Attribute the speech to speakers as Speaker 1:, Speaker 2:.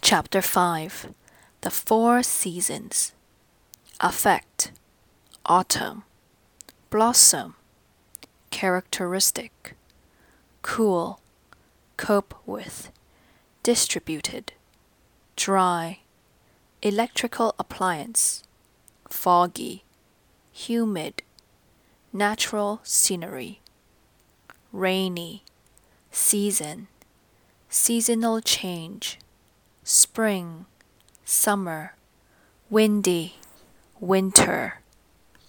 Speaker 1: Chapter 5 The Four Seasons. Affect. Autumn. Blossom. Characteristic. Cool. Cope with. Distributed. Dry. Electrical appliance. Foggy. Humid. Natural scenery. Rainy. Season. Seasonal change. Spring. Summer. Windy. Winter.